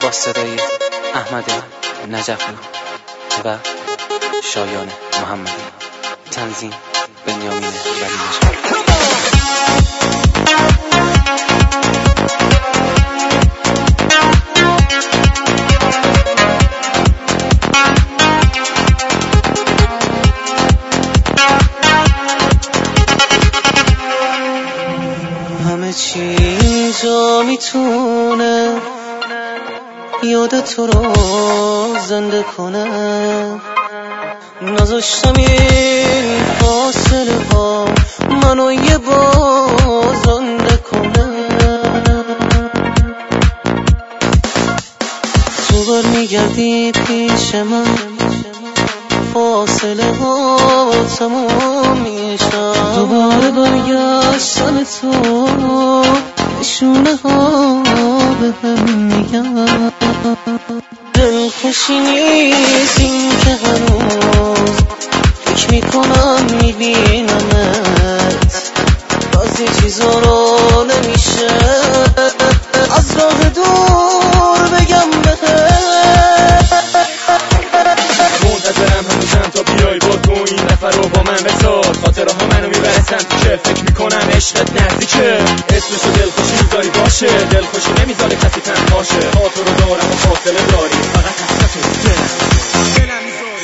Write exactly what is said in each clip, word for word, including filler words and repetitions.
با صدای احمد نجفی و شایان محمدی، تنظیم بنیامین ولی نژاد. همه چی اینجا میتونه یاد تو رو زنده کنه، نذاشتم این فاصله ها منو یه بار زنده کنه. تو بر میگردی پیش من، فاصله ها تمام میشه، دوباره برگشتن تو نشونه ها به هم میگن. دلخوشی نیست این که هنوز فکر میکنم میبینمت، بعضی چیزا رو نمیشه از راه دور بگم بهت. منتظرم هنوزم تا بیای با تو این نفر رو با من بساز، خاطره ها منو میبره سمتی که فکر میکنم عشقت نزدیکه. اسمشو دلخوشی میذاری باشه، دلخوشی نمیذاره کسی تنهاشه. خاطر رو دارم و فاصله داری، فقط حسرت دلم دلم میذاری.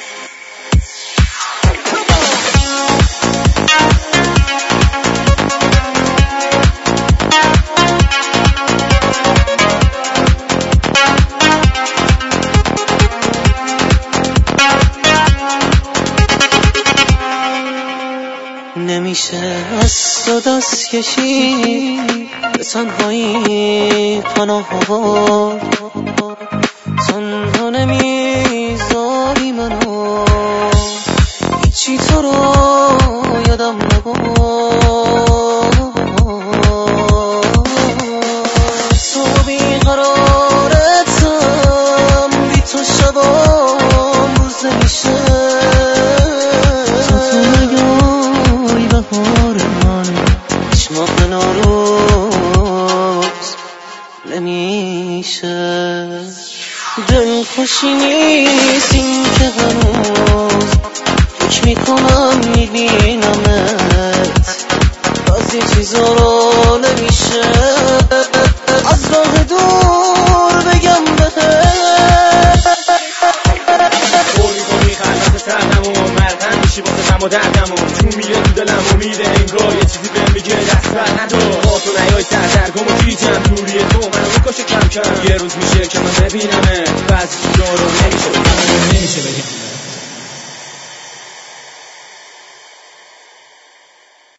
نمیشه از تو دست کشی، به تنهایی پناه آورد، تنها نمیذاری منو، هیچی تو رو یادم نبود. تو بیقرارتم، بی تو شبام روز نمیشه. بهار من هیچ موقع ناروز نمیشه. دلخوشی نیست این که هنوز فکر میکنم میبینمت، بعضی چیزا رو نمیشه از راه دور بگم بهت. قول میکنی خلقت سردمون مرهم میشی واسه غم و دردمون، چون میره تو دلم امیده انگار یه چیزی بهم میگه دست بر ندار. با تو نیای سردرگم و گیجم، دوری تو منو میکشه کم کم. یه روز میشه که من ببینمه، بعضی چیزا رو نمیشه بگم نمیشه بگم